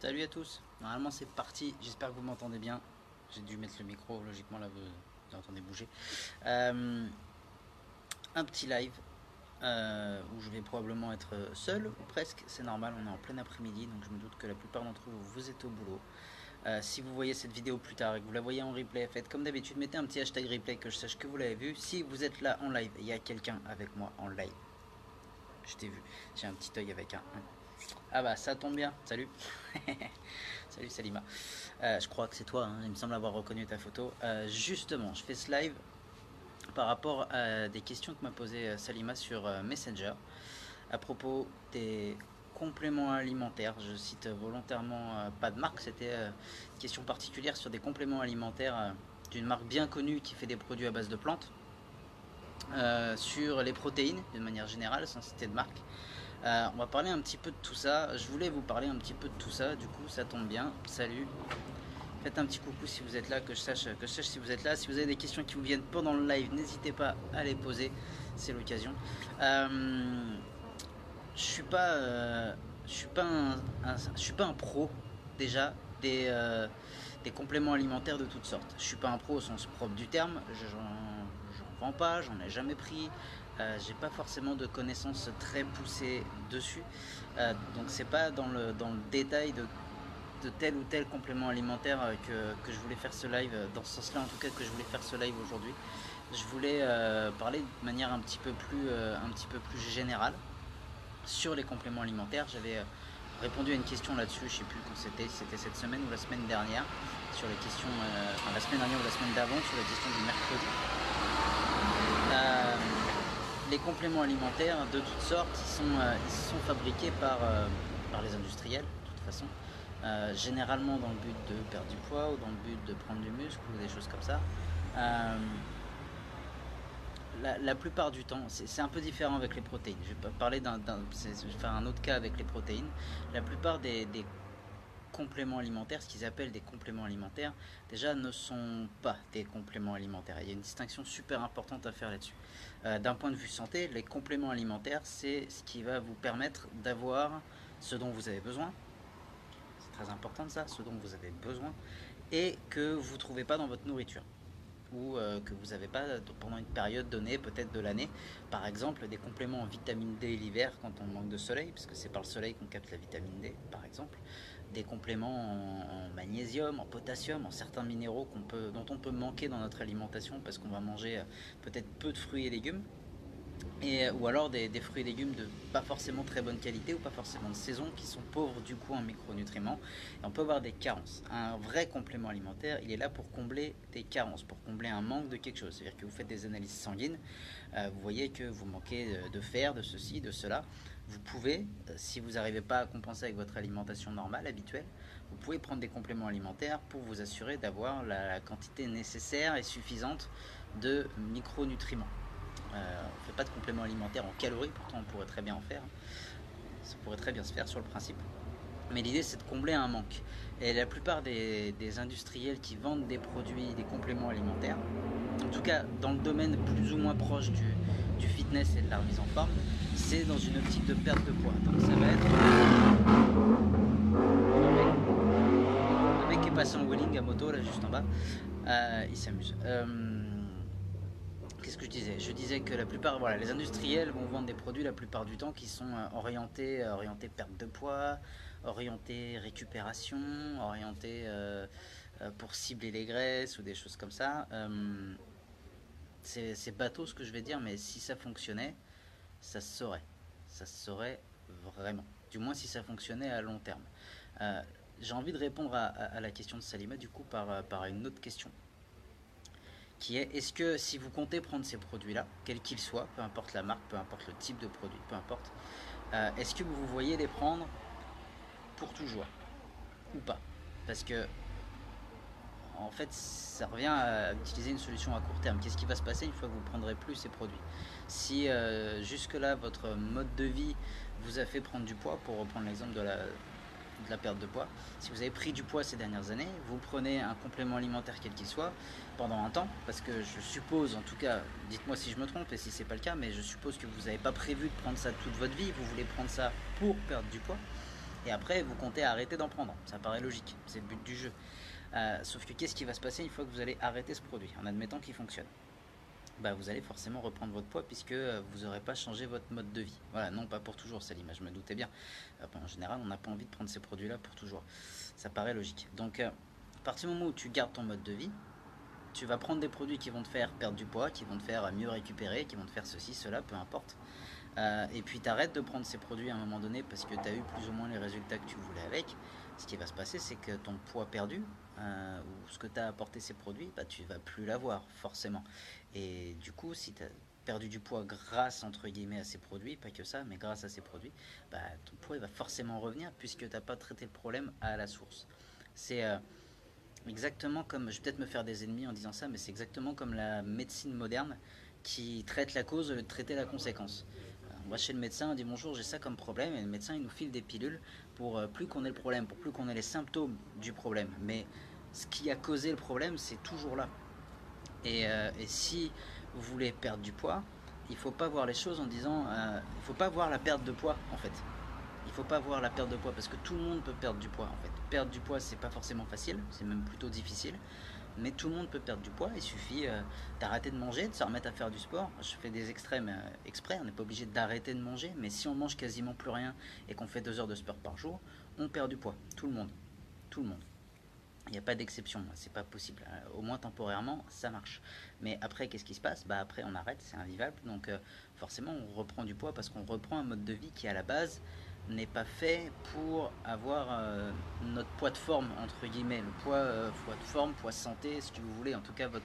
Salut à tous, normalement c'est parti, j'espère que vous m'entendez bien. J'ai dû mettre le micro, logiquement là vous entendez bouger. Un petit live où je vais probablement être seul ou presque, c'est normal, on est en plein après-midi donc je me doute que la plupart d'entre vous, vous êtes au boulot. Si vous voyez cette vidéo plus tard et que vous la voyez en replay, faites comme d'habitude, mettez un petit hashtag replay que je sache que vous l'avez vu. Si vous êtes là en live, il y a quelqu'un avec moi en live. Je t'ai vu, j'ai un petit œil avec un 1. Ah bah ça tombe bien, salut. Salut Salima. Je crois que c'est toi, hein, il me semble avoir reconnu ta photo. Justement, je fais ce live par rapport à des questions que m'a posé Salima sur Messenger à propos des compléments alimentaires. Je cite volontairement pas de marque, c'était une question particulière sur des compléments alimentaires d'une marque bien connue qui fait des produits à base de plantes. Sur les protéines, d'une manière générale, sans citer de marque. On va parler un petit peu de tout ça. Je voulais vous parler un petit peu de tout ça. Du coup, ça tombe bien. Salut. Faites un petit coucou si vous êtes là, que je sache si vous êtes là. Si vous avez des questions qui vous viennent pendant le live, n'hésitez pas à les poser. C'est l'occasion. Je suis pas un pro déjà des compléments alimentaires de toutes sortes. Je suis pas un pro au sens propre du terme. J'en vends pas, j'en ai jamais pris. J'ai pas forcément de connaissances très poussées dessus, donc c'est pas dans le détail de tel ou tel complément alimentaire que je voulais faire ce live, dans ce sens là en tout cas que je voulais faire ce live aujourd'hui. Je voulais parler de manière un petit peu plus générale sur les compléments alimentaires. J'avais répondu à une question là-dessus, je sais plus quand c'était, si c'était cette semaine ou la semaine dernière, sur les questions, enfin la semaine dernière ou la semaine d'avant, sur la question du mercredi. Les compléments alimentaires de toutes sortes, ils sont fabriqués par les industriels, de toute façon, généralement dans le but de perdre du poids ou dans le but de prendre du muscle ou des choses comme ça. La plupart du temps, c'est un peu différent avec les protéines. Je vais pas parler je vais faire un autre cas avec les protéines. La plupart des compléments alimentaires, ce qu'ils appellent des compléments alimentaires, déjà ne sont pas des compléments alimentaires. Il y a une distinction super importante à faire là-dessus. D'un point de vue santé, les compléments alimentaires, c'est ce qui va vous permettre d'avoir ce dont vous avez besoin. C'est très important de ça, ce dont vous avez besoin, et que vous ne trouvez pas dans votre nourriture. Ou que vous n'avez pas pendant une période donnée, peut-être de l'année. Par exemple, des compléments en vitamine D l'hiver quand on manque de soleil, parce que c'est par le soleil qu'on capte la vitamine D, par exemple. Des compléments en magnésium, en potassium, en certains minéraux dont on peut manquer dans notre alimentation parce qu'on va manger peut-être peu de fruits et légumes. Ou alors des fruits et légumes de pas forcément très bonne qualité ou pas forcément de saison qui sont pauvres du coup en micronutriments, et on peut avoir des carences. Un vrai complément alimentaire, il est là pour combler des carences, pour combler un manque de quelque chose. C'est-à-dire que vous faites des analyses sanguines, vous voyez que vous manquez de fer, de ceci, de cela. Vous pouvez, si vous n'arrivez pas à compenser avec votre alimentation normale, habituelle, vous pouvez prendre des compléments alimentaires pour vous assurer d'avoir la quantité nécessaire et suffisante de micronutriments. On ne fait pas de compléments alimentaires en calories, pourtant on pourrait très bien en faire. Ça pourrait très bien se faire sur le principe. Mais l'idée c'est de combler un manque. Et la plupart des industriels qui vendent des produits, des compléments alimentaires, en tout cas dans le domaine plus ou moins proche du fitness et de la remise en forme, c'est dans une optique de perte de poids. Donc ça va être... Le mec qui est passé en wheeling à moto là juste en bas, il s'amuse. Qu'est-ce que je disais? Je disais que la plupart, voilà, les industriels vont vendre des produits la plupart du temps qui sont orientés perte de poids, orientés récupération, orientés pour cibler les graisses ou des choses comme ça. C'est bateau ce que je vais dire, mais si ça fonctionnait, ça se saurait. Ça se saurait vraiment. Du moins si ça fonctionnait à long terme. J'ai envie de répondre à la question de Salima du coup par une autre question, qui est: est-ce que si vous comptez prendre ces produits-là, quels qu'ils soient, peu importe la marque, peu importe le type de produit, peu importe, est-ce que vous vous voyez les prendre pour toujours ou pas? Parce que en fait, ça revient à utiliser une solution à court terme. Qu'est-ce qui va se passer une fois que vous ne prendrez plus ces produits? Si jusque-là, votre mode de vie vous a fait prendre du poids, pour reprendre l'exemple de la perte de poids, si vous avez pris du poids ces dernières années, vous prenez un complément alimentaire quel qu'il soit pendant un temps, parce que je suppose, en tout cas, dites-moi si je me trompe et si c'est pas le cas, mais je suppose que vous n'avez pas prévu de prendre ça toute votre vie, vous voulez prendre ça pour perdre du poids. Et après, vous comptez arrêter d'en prendre. Ça paraît logique, c'est le but du jeu. Sauf que qu'est-ce qui va se passer une fois que vous allez arrêter ce produit, en admettant qu'il fonctionne? Bah, vous allez forcément reprendre votre poids puisque vous n'aurez pas changé votre mode de vie. Voilà, non pas pour toujours, Salima, je me doutais bien. En général, on n'a pas envie de prendre ces produits-là pour toujours. Ça paraît logique. Donc, à partir du moment où tu gardes ton mode de vie, tu vas prendre des produits qui vont te faire perdre du poids, qui vont te faire mieux récupérer, qui vont te faire ceci, cela, peu importe. Et puis tu arrêtes de prendre ces produits à un moment donné parce que tu as eu plus ou moins les résultats que tu voulais avec. Ce qui va se passer, c'est que ton poids perdu, ou ce que tu as apporté ces produits, bah, tu vas plus l'avoir forcément. Et du coup, si tu as perdu du poids grâce entre guillemets à ces produits, pas que ça, mais grâce à ces produits, bah, ton poids il va forcément revenir puisque tu n'as pas traité le problème à la source. C'est exactement comme, je vais peut-être me faire des ennemis en disant ça, mais c'est exactement comme la médecine moderne qui traite la cause au lieu de traiter la conséquence. On va chez le médecin, on dit bonjour, j'ai ça comme problème, et le médecin il nous file des pilules pour plus qu'on ait le problème, pour plus qu'on ait les symptômes du problème. Mais ce qui a causé le problème, c'est toujours là. Et si vous voulez perdre du poids, il ne faut pas voir les choses en disant, il ne faut pas voir la perte de poids en fait. Il ne faut pas voir la perte de poids parce que tout le monde peut perdre du poids en fait. Perdre du poids, c'est pas forcément facile, c'est même plutôt difficile. Mais tout le monde peut perdre du poids, il suffit d'arrêter de manger, de se remettre à faire du sport. Je fais des extrêmes exprès, on n'est pas obligé d'arrêter de manger, mais si on mange quasiment plus rien et qu'on fait 2 heures de sport par jour, on perd du poids. Tout le monde. Tout le monde. Il n'y a pas d'exception, c'est pas possible. Au moins temporairement, ça marche. Mais après, qu'est-ce qui se passe? Bah après, on arrête, c'est invivable. Donc forcément, on reprend du poids parce qu'on reprend un mode de vie qui, à la base, n'est pas fait pour avoir notre poids de forme, entre guillemets. Le poids de forme, poids santé, si vous voulez. En tout cas,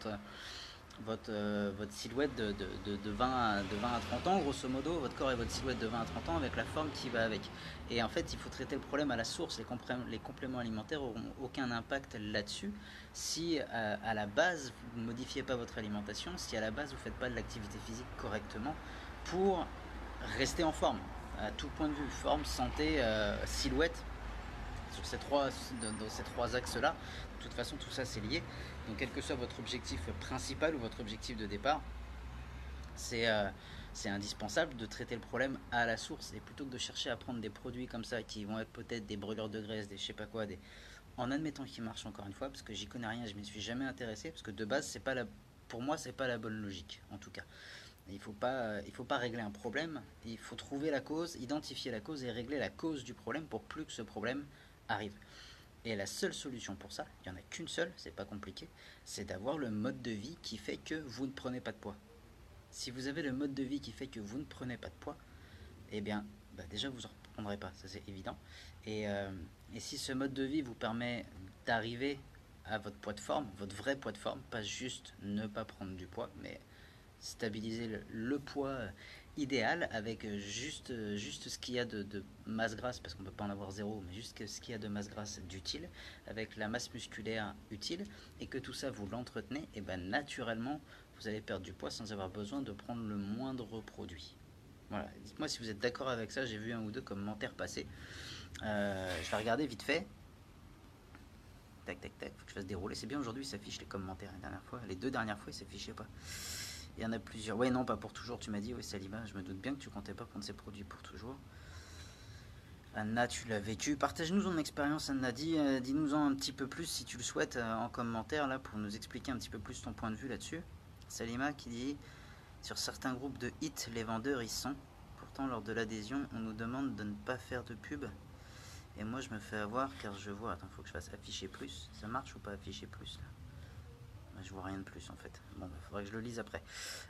votre silhouette de 20 à 30 ans, grosso modo, votre corps et votre silhouette de 20 à 30 ans avec la forme qui va avec. Et en fait, il faut traiter le problème à la source. Les compléments alimentaires n'auront aucun impact là-dessus si à la base, vous ne modifiez pas votre alimentation, si à la base, vous ne faites pas de l'activité physique correctement pour rester en forme. À tout point de vue, forme, santé, silhouette, dans ces trois axes-là. De toute façon, tout ça, c'est lié. Donc, quel que soit votre objectif principal ou votre objectif de départ, c'est indispensable de traiter le problème à la source. Et plutôt que de chercher à prendre des produits comme ça, qui vont être peut-être des brûleurs de graisse, des je sais pas quoi, en admettant qu'ils marchent encore une fois, parce que j'y connais rien, je m'y suis jamais intéressé, parce que de base, pour moi, c'est pas la bonne logique, en tout cas. Il faut pas régler un problème, il faut trouver la cause, identifier la cause et régler la cause du problème pour plus que ce problème arrive. Et la seule solution pour ça, il n'y en a qu'une seule, c'est pas compliqué, c'est d'avoir le mode de vie qui fait que vous ne prenez pas de poids. Si vous avez le mode de vie qui fait que vous ne prenez pas de poids, eh bien, déjà vous en reprendrez pas, ça c'est évident. Et si ce mode de vie vous permet d'arriver à votre poids de forme, votre vrai poids de forme, pas juste ne pas prendre du poids, mais stabiliser le poids idéal avec juste ce qu'il y a de masse grasse, parce qu'on ne peut pas en avoir zéro, mais juste ce qu'il y a de masse grasse d'utile, avec la masse musculaire utile, et que tout ça vous l'entretenez, et ben naturellement vous allez perdre du poids sans avoir besoin de prendre le moindre produit. Voilà, dites-moi si vous êtes d'accord avec ça, j'ai vu un ou deux commentaires passer. Je vais regarder vite fait. Tac tac tac, faut que je fasse dérouler. C'est bien aujourd'hui, il s'affiche les commentaires les 2 dernières fois, il s'affichait pas. Il y en a plusieurs. Ouais, non, pas pour toujours, tu m'as dit. Oui, Salima, je me doute bien que tu comptais pas prendre ces produits pour toujours. Anna, tu l'as vécu. Partage-nous ton expérience, Anna. Dis-nous-en un petit peu plus, si tu le souhaites, en commentaire, là, pour nous expliquer un petit peu plus ton point de vue là-dessus. Salima qui dit, sur certains groupes de hits, les vendeurs y sont. Pourtant, lors de l'adhésion, on nous demande de ne pas faire de pub. Et moi, je me fais avoir car je vois... Attends, faut que je fasse afficher plus. Ça marche ou pas afficher plus, là? Je vois rien de plus en fait. Bon, il faudrait que je le lise après.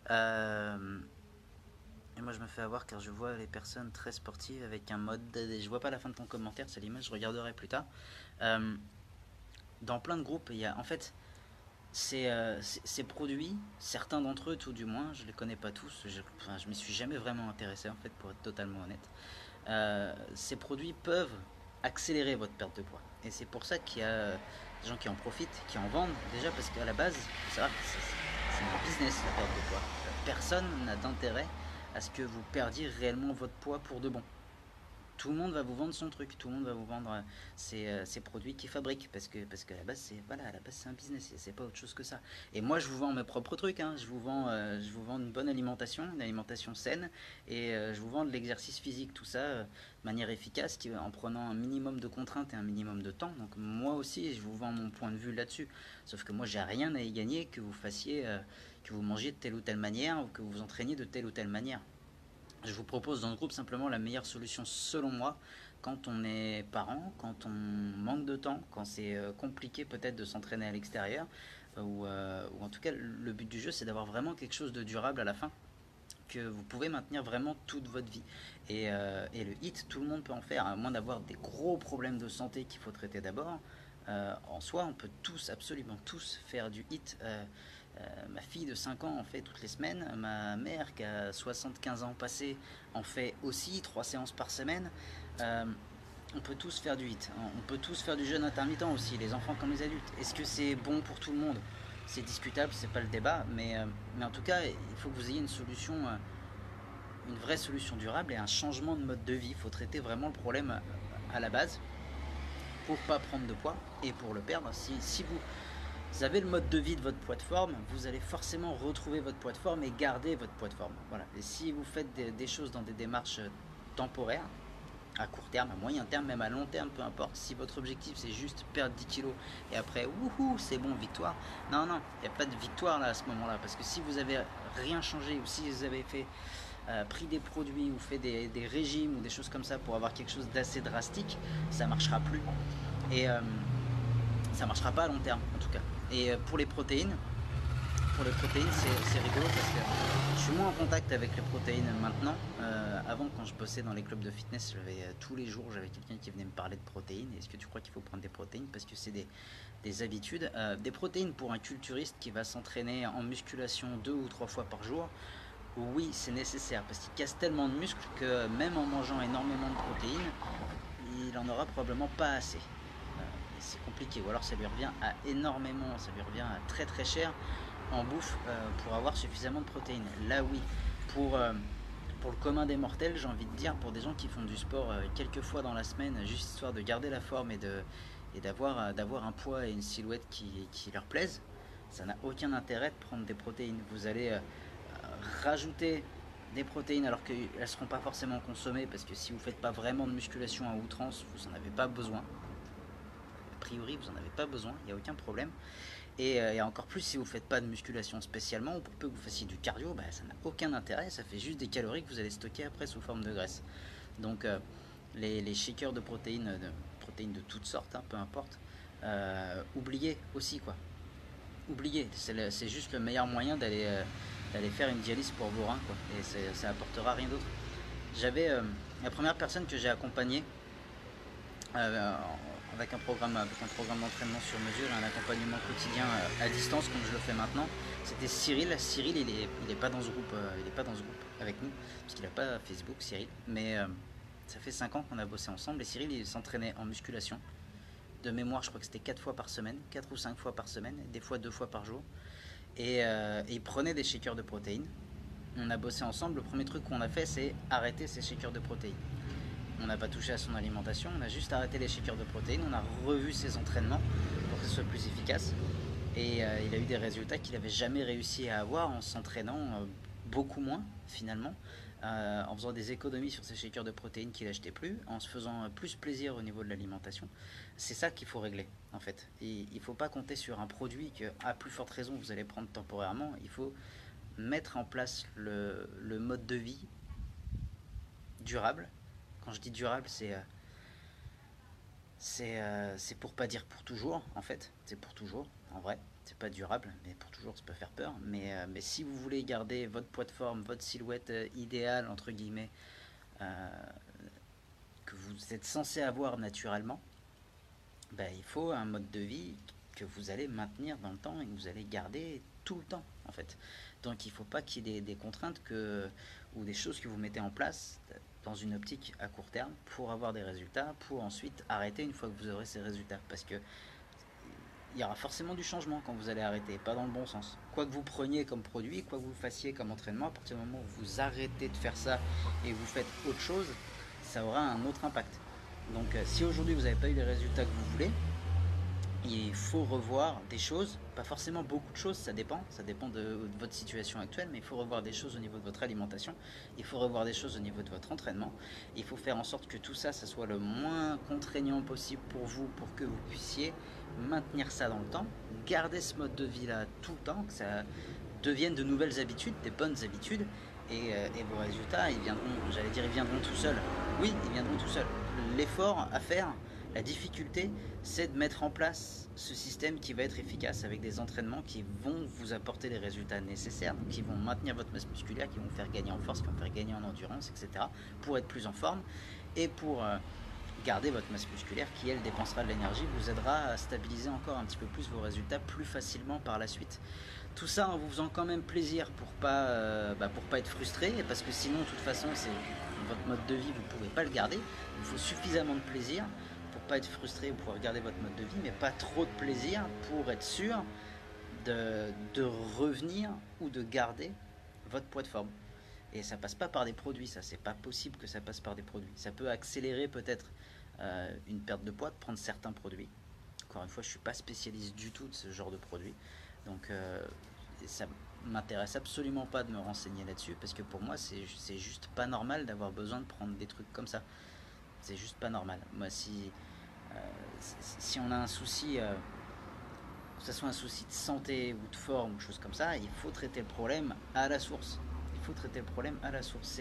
Et moi je me fais avoir car je vois les personnes très sportives avec un mode. Je vois pas la fin de ton commentaire, c'est l'image, je regarderai plus tard. Dans plein de groupes, il y a en fait ces produits, certains d'entre eux tout du moins, je les connais pas tous. Je m'y suis jamais vraiment intéressé en fait, pour être totalement honnête. Ces produits peuvent accélérer votre perte de poids. Et c'est pour ça qu'il y a des gens qui en profitent, qui en vendent, déjà parce qu'à la base, c'est un business la perte de poids. Personne n'a d'intérêt à ce que vous perdiez réellement votre poids pour de bon. tout le monde va vous vendre son truc, tout le monde va vous vendre ses produits qu'il fabrique, parce que à la base c'est voilà, à la base c'est un business, c'est pas autre chose que ça. Et moi je vous vends mes propres trucs, hein. Je vous vends une bonne alimentation, une alimentation saine, et je vous vends de l'exercice physique, tout ça de manière efficace, en prenant un minimum de contraintes et un minimum de temps. Donc moi aussi je vous vends mon point de vue là-dessus, sauf que moi j'ai rien à y gagner que vous fassiez, que vous mangiez de telle ou telle manière, ou que vous vous entraîniez de telle ou telle manière. Je vous propose dans le groupe simplement la meilleure solution selon moi quand on est parent, quand on manque de temps, quand c'est compliqué peut-être de s'entraîner à l'extérieur, ou en tout cas le but du jeu c'est d'avoir vraiment quelque chose de durable à la fin que vous pouvez maintenir vraiment toute votre vie. Et le HIIT, tout le monde peut en faire, à moins d'avoir des gros problèmes de santé qu'il faut traiter d'abord. En soi, on peut tous, absolument tous, faire du HIIT. Ma fille de 5 ans en fait toutes les semaines. Ma mère qui a 75 ans passés en fait aussi 3 séances par semaine. Euh, on peut tous faire du HIIT. On peut tous faire du jeûne intermittent aussi, les enfants comme les adultes. Est-ce que c'est bon pour tout le monde? C'est discutable, c'est pas le débat, mais en tout cas, il faut que vous ayez une solution, une vraie solution durable et un changement de mode de vie. Il faut traiter vraiment le problème à la base pour pas prendre de poids et pour le perdre. Si vous avez le mode de vie de votre poids de forme, vous allez forcément retrouver votre poids de forme et garder votre poids de forme. Voilà. Et si vous faites des choses dans des démarches temporaires, à court terme, à moyen terme, même à long terme, peu importe, si votre objectif c'est juste perdre 10 kilos et après, wouhou, c'est bon, victoire. Non, non, il n'y a pas de victoire là à ce moment-là, parce que si vous avez rien changé ou si vous avez pris des produits ou fait des régimes ou des choses comme ça pour avoir quelque chose d'assez drastique, ça ne marchera plus. Et ça ne marchera pas à long terme en tout cas. Et pour les protéines c'est rigolo parce que je suis moins en contact avec les protéines maintenant. Avant, quand je bossais dans les clubs de fitness, tous les jours j'avais quelqu'un qui venait me parler de protéines. Est-ce que tu crois qu'il faut prendre des protéines? Parce que c'est des habitudes. Des protéines pour un culturiste qui va s'entraîner en musculation 2 ou 3 fois par jour, oui, c'est nécessaire parce qu'il casse tellement de muscles que même en mangeant énormément de protéines, il en aura probablement pas assez. C'est compliqué, ou alors ça lui revient à énormément, ça lui revient à très très cher en bouffe pour avoir suffisamment de protéines. Là oui, pour le commun des mortels, j'ai envie de dire, pour des gens qui font du sport quelques fois dans la semaine, juste histoire de garder la forme et d'avoir un poids et une silhouette qui leur plaisent, ça n'a aucun intérêt de prendre des protéines. Vous allez rajouter des protéines alors qu'elles ne seront pas forcément consommées, parce que si vous ne faites pas vraiment de musculation à outrance, vous n'en avez pas besoin. A priori, vous n'en avez pas besoin, il n'y a aucun problème. Et encore plus si vous ne faites pas de musculation spécialement, ou pour peu que vous fassiez du cardio, bah, ça n'a aucun intérêt, ça fait juste des calories que vous allez stocker après sous forme de graisse. Donc les shakers de protéines de toutes sortes, hein, peu importe, oubliez aussi quoi. Oubliez, c'est juste le meilleur moyen d'aller faire une dialyse pour vos reins quoi. Et ça apportera rien d'autre. J'avais la première personne que j'ai accompagnée euh, avec un programme d'entraînement sur mesure et un accompagnement quotidien à distance comme je le fais maintenant. C'était Cyril. Cyril, il est pas dans ce groupe, il est pas dans ce groupe avec nous parce qu'il n'a pas Facebook, Cyril. Mais ça fait 5 ans qu'on a bossé ensemble et Cyril il s'entraînait en musculation. De mémoire, je crois que c'était 4 fois par semaine, 4 ou 5 fois par semaine, des fois 2 fois par jour. Et il prenait des shakers de protéines. On a bossé ensemble. Le premier truc qu'on a fait, c'est arrêter ces shakers de protéines. On n'a pas touché à son alimentation, on a juste arrêté les shakers de protéines, on a revu ses entraînements pour que ce soit plus efficace. Et il a eu des résultats qu'il n'avait jamais réussi à avoir en s'entraînant beaucoup moins finalement, en faisant des économies sur ses shakers de protéines qu'il n'achetait plus, en se faisant plus plaisir au niveau de l'alimentation. C'est ça qu'il faut régler en fait. Et il ne faut pas compter sur un produit que, à plus forte raison, vous allez prendre temporairement. Il faut mettre en place le mode de vie durable. Quand je dis durable, c'est pour pas dire pour toujours, en fait. C'est pour toujours, en vrai. C'est pas durable, mais pour toujours, ça peut faire peur. Mais si vous voulez garder votre poids de forme, votre silhouette idéale, entre guillemets, euh, que vous êtes censé avoir naturellement, ben, il faut un mode de vie que vous allez maintenir dans le temps et que vous allez garder tout le temps, en fait. Donc il ne faut pas qu'il y ait des contraintes ou des choses que vous mettez en place dans une optique à court terme pour avoir des résultats, pour ensuite arrêter une fois que vous aurez ces résultats. Parce que il y aura forcément du changement quand vous allez arrêter, pas dans le bon sens. Quoi que vous preniez comme produit, quoi que vous fassiez comme entraînement, à partir du moment où vous arrêtez de faire ça et que vous faites autre chose, ça aura un autre impact. Donc si aujourd'hui vous n'avez pas eu les résultats que vous voulez, il faut revoir des choses, pas forcément beaucoup de choses, ça dépend de votre situation actuelle, mais il faut revoir des choses au niveau de votre alimentation, il faut revoir des choses au niveau de votre entraînement, il faut faire en sorte que tout ça, ça soit le moins contraignant possible pour vous, pour que vous puissiez maintenir ça dans le temps, garder ce mode de vie là tout le temps, que ça devienne de nouvelles habitudes, des bonnes habitudes, et vos résultats, ils viendront, j'allais dire, ils viendront tout seuls. Oui, ils viendront tout seuls. L'effort à faire, la difficulté, c'est de mettre en place ce système qui va être efficace avec des entraînements qui vont vous apporter les résultats nécessaires, donc qui vont maintenir votre masse musculaire, qui vont faire gagner en force, qui vont faire gagner en endurance, etc. pour être plus en forme et pour garder votre masse musculaire qui, elle, dépensera de l'énergie, vous aidera à stabiliser encore un petit peu plus vos résultats plus facilement par la suite. Tout ça en vous faisant quand même plaisir pour pas être frustré, parce que sinon, de toute façon, c'est votre mode de vie, vous ne pouvez pas le garder. Il faut suffisamment de plaisir pour pas être frustré, vous pouvez garder votre mode de vie, mais pas trop de plaisir pour être sûr de revenir ou de garder votre poids de forme. Et ça passe pas par des produits, ça c'est pas possible que ça passe par des produits. Ça peut accélérer peut-être une perte de poids de prendre certains produits. Encore une fois, je suis pas spécialiste du tout de ce genre de produits, donc ça m'intéresse absolument pas de me renseigner là-dessus parce que pour moi c'est juste pas normal d'avoir besoin de prendre des trucs comme ça. C'est juste pas normal. Moi, euh, si on a un souci, que ce soit un souci de santé ou de forme ou chose comme ça, il faut traiter le problème à la source. Il faut traiter le problème à la source.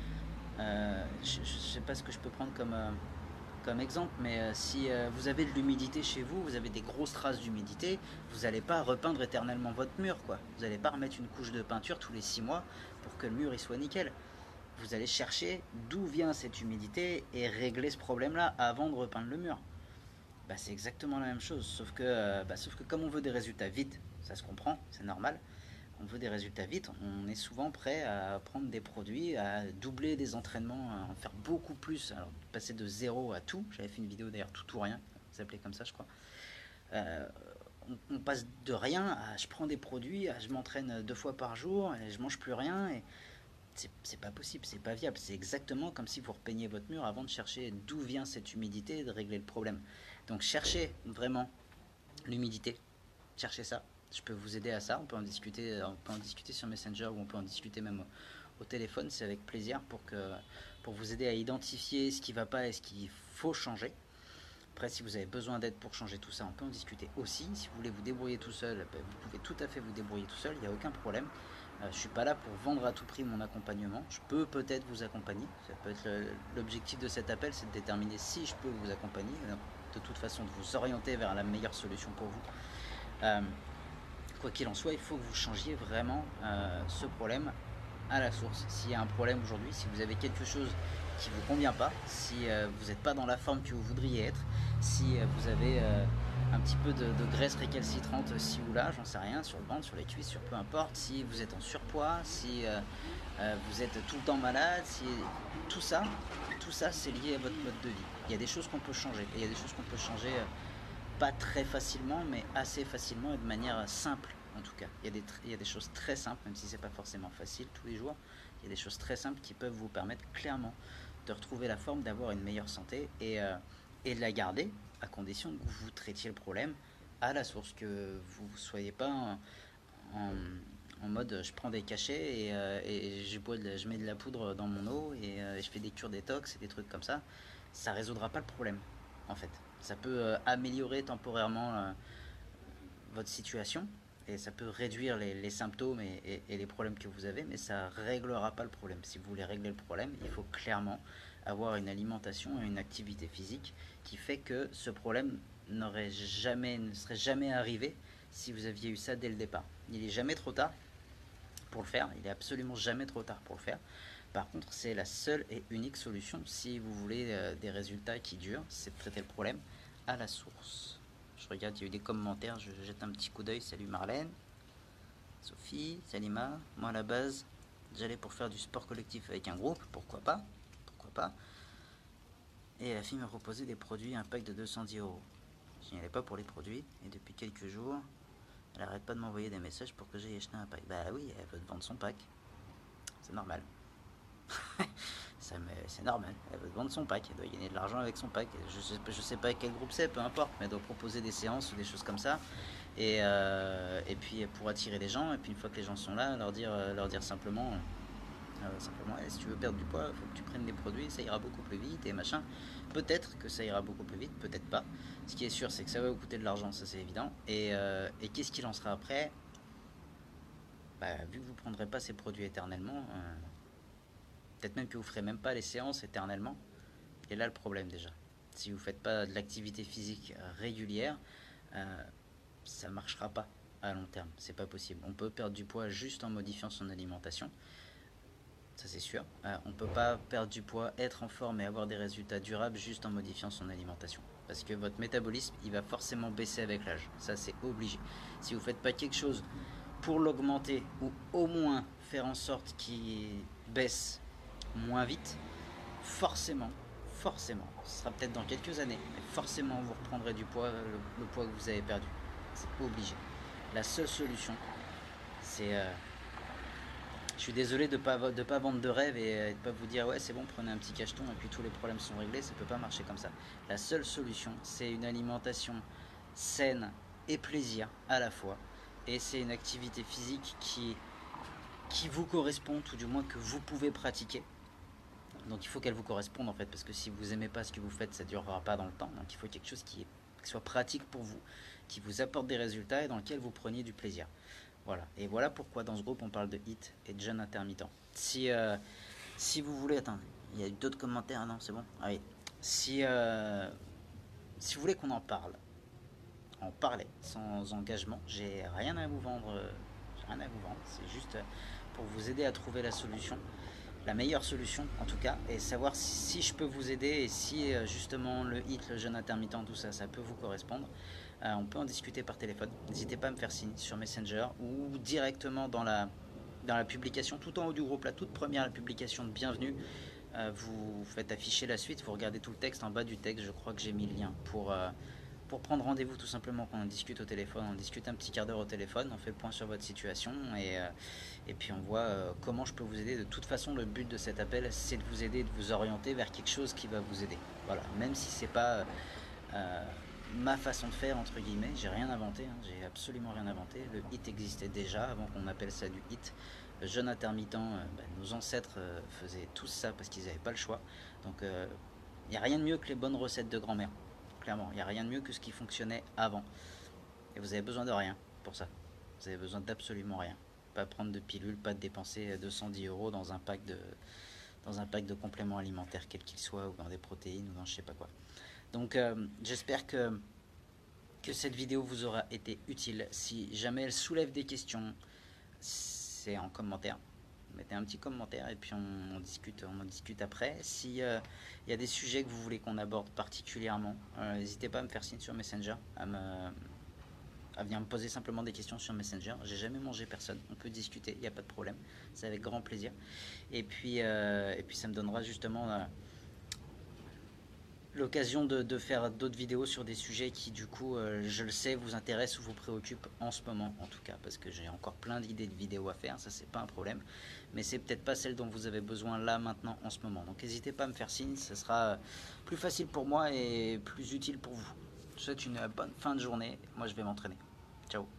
Je sais pas ce que je peux prendre comme exemple, mais si vous avez de l'humidité chez vous, vous avez des grosses traces d'humidité, vous n'allez pas repeindre éternellement votre mur, quoi. Vous n'allez pas remettre une couche de peinture tous les 6 mois pour que le mur il soit nickel. Vous allez chercher d'où vient cette humidité et régler ce problème-là avant de repeindre le mur. Bah, c'est exactement la même chose, sauf que comme on veut des résultats vite, ça se comprend, c'est normal, on veut des résultats vite, on est souvent prêt à prendre des produits, à doubler des entraînements, à en faire beaucoup plus, alors passer de zéro à tout. J'avais fait une vidéo d'ailleurs, tout ou rien, ça s'appelait comme ça je crois. Euh, on passe de rien à je prends des produits, à je m'entraîne 2 fois par jour et je mange plus rien, et c'est pas possible, c'est pas viable. C'est exactement comme si vous repeignez votre mur avant de chercher d'où vient cette humidité et de régler le problème. Donc cherchez vraiment l'humidité, cherchez ça. Je peux vous aider à ça, on peut en discuter sur Messenger ou on peut en discuter même au téléphone, c'est avec plaisir pour vous aider à identifier ce qui va pas et ce qu'il faut changer. Après, si vous avez besoin d'aide pour changer tout ça, on peut en discuter aussi. Si vous voulez vous débrouiller tout seul, vous pouvez tout à fait vous débrouiller tout seul, il n'y a aucun problème. Je ne suis pas là pour vendre à tout prix mon accompagnement. Je peux peut-être vous accompagner. Ça peut être l'objectif de cet appel, c'est de déterminer si je peux vous accompagner. De toute façon, de vous orienter vers la meilleure solution pour vous. Quoi qu'il en soit, il faut que vous changiez vraiment ce problème à la source. S'il y a un problème aujourd'hui, si vous avez quelque chose qui ne vous convient pas, si vous n'êtes pas dans la forme que vous voudriez être, si vous avez un petit peu de graisse récalcitrante ci ou là, j'en sais rien, sur le ventre, sur les cuisses, sur peu importe, si vous êtes en surpoids, si vous êtes tout le temps malade, si tout ça c'est lié à votre mode de vie. Il y a des choses qu'on peut changer, et il y a des choses qu'on peut changer pas très facilement, mais assez facilement et de manière simple en tout cas. Il y a des choses très simples, même si c'est pas forcément facile tous les jours. Il y a des choses très simples qui peuvent vous permettre clairement de retrouver la forme, d'avoir une meilleure santé et de la garder à condition que vous traitiez le problème à la source, que vous ne soyez pas en, en mode je prends des cachets et je mets de la poudre dans mon eau et je fais des cures détox et des trucs comme ça. Ça résoudra pas le problème en fait. Ça peut améliorer temporairement votre situation et ça peut réduire les symptômes et les problèmes que vous avez, mais ça ne réglera pas le problème. Si vous voulez régler le problème, il faut clairement avoir une alimentation et une activité physique qui fait que ce problème ne serait jamais arrivé si vous aviez eu ça dès le départ. Il n'est jamais trop tard pour le faire, il n'est absolument jamais trop tard pour le faire. Par contre, c'est la seule et unique solution si vous voulez des résultats qui durent, c'est de traiter le problème à la source. Je regarde, il y a eu des commentaires, je jette un petit coup d'œil. Salut Marlène, Sophie, Salima. Moi à la base, j'allais pour faire du sport collectif avec un groupe, pourquoi pas, pourquoi pas. Et la fille m'a proposé des produits, un pack de 210 euros. Je n'y allais pas pour les produits, et depuis quelques jours, elle arrête pas de m'envoyer des messages pour que j'aille acheter un pack. Bah oui, elle veut te vendre son pack, c'est normal. C'est normal, elle veut vendre son pack, elle doit gagner de l'argent avec son pack. Je sais pas quel groupe c'est, peu importe, mais elle doit proposer des séances ou des choses comme ça. Et puis pour attirer les gens, et puis une fois que les gens sont là, leur dire simplement si tu veux perdre du poids, il faut que tu prennes des produits, ça ira beaucoup plus vite et machin. Peut-être que ça ira beaucoup plus vite, peut-être pas. Ce qui est sûr, c'est que ça va vous coûter de l'argent, ça c'est évident. Et qu'est-ce qu'il en sera après? Bah, vu que vous ne prendrez pas ces produits éternellement, peut-être même que vous ne ferez même pas les séances éternellement. Et là le problème déjà. Si vous ne faites pas de l'activité physique régulière, ça ne marchera pas à long terme. C'est pas possible. On peut perdre du poids juste en modifiant son alimentation. Ça c'est sûr. On ne peut pas perdre du poids, être en forme et avoir des résultats durables juste en modifiant son alimentation. Parce que votre métabolisme, il va forcément baisser avec l'âge. Ça c'est obligé. Si vous ne faites pas quelque chose pour l'augmenter ou au moins faire en sorte qu'il baisse moins vite, forcément, ce sera peut-être dans quelques années, mais forcément vous reprendrez du poids, le poids que vous avez perdu. C'est obligé. La seule solution, c'est je suis désolé de pas vendre de rêve et de pas vous dire ouais c'est bon, prenez un petit cacheton et puis tous les problèmes sont réglés. Ça peut pas marcher comme ça. La seule solution, c'est une alimentation saine et plaisir à la fois. Et c'est une activité physique qui vous correspond, tout du moins que vous pouvez pratiquer. Donc il faut qu'elle vous corresponde en fait, parce que si vous aimez pas ce que vous faites, ça durera pas dans le temps. Donc il faut quelque chose qui soit pratique pour vous, qui vous apporte des résultats et dans lequel vous preniez du plaisir. Voilà. Et voilà pourquoi dans ce groupe on parle de HIIT et de jeûne intermittent. Si vous voulez, attends, il y a eu d'autres commentaires, non, c'est bon. Ah oui. Si vous voulez qu'on en parle, en parler sans engagement, j'ai rien à vous vendre. C'est juste pour vous aider à trouver la solution, la meilleure solution en tout cas, et savoir si je peux vous aider et si justement le HIIT, le jeûne intermittent, tout ça, ça peut vous correspondre. On peut en discuter par téléphone. N'hésitez pas à me faire signe sur Messenger ou directement dans la publication, tout en haut du groupe, la toute première la publication de bienvenue. Vous faites afficher la suite, vous regardez tout le texte en bas du texte. Je crois que j'ai mis le lien pour prendre rendez-vous, tout simplement, qu'on en discute au téléphone. On discute un petit quart d'heure au téléphone, on fait le point sur votre situation et puis on voit comment je peux vous aider. De toute façon, le but de cet appel, c'est de vous aider, de vous orienter vers quelque chose qui va vous aider. Voilà, même si c'est pas ma façon de faire, entre guillemets, j'ai rien inventé, hein, j'ai absolument rien inventé. Le HIIT existait déjà avant qu'on appelle ça du HIIT. Le jeûne intermittent, nos ancêtres faisaient tous ça parce qu'ils n'avaient pas le choix. Donc il n'y a rien de mieux que les bonnes recettes de grand-mère. Clairement, il n'y a rien de mieux que ce qui fonctionnait avant. Et vous avez besoin de rien pour ça. Vous avez besoin d'absolument rien. Pas prendre de pilules, pas de dépenser 210 € dans un pack de compléments alimentaires, quel qu'il soit, ou dans des protéines, ou dans je sais pas quoi. Donc j'espère que cette vidéo vous aura été utile. Si jamais elle soulève des questions, c'est en commentaire. Mettez un petit commentaire et puis on en discute après. Si y a des sujets que vous voulez qu'on aborde particulièrement, n'hésitez pas à me faire signe sur Messenger, à venir me poser simplement des questions sur Messenger. J'ai jamais mangé personne, on peut discuter, il n'y a pas de problème, c'est avec grand plaisir. Et puis ça me donnera justement l'occasion de faire d'autres vidéos sur des sujets qui du coup je le sais vous intéressent ou vous préoccupent en ce moment, en tout cas, parce que j'ai encore plein d'idées de vidéos à faire, ça c'est pas un problème, mais c'est peut-être pas celle dont vous avez besoin là maintenant en ce moment. Donc n'hésitez pas à me faire signe, ça sera plus facile pour moi et plus utile pour vous. Je vous souhaite une bonne fin de journée, moi je vais m'entraîner. Ciao.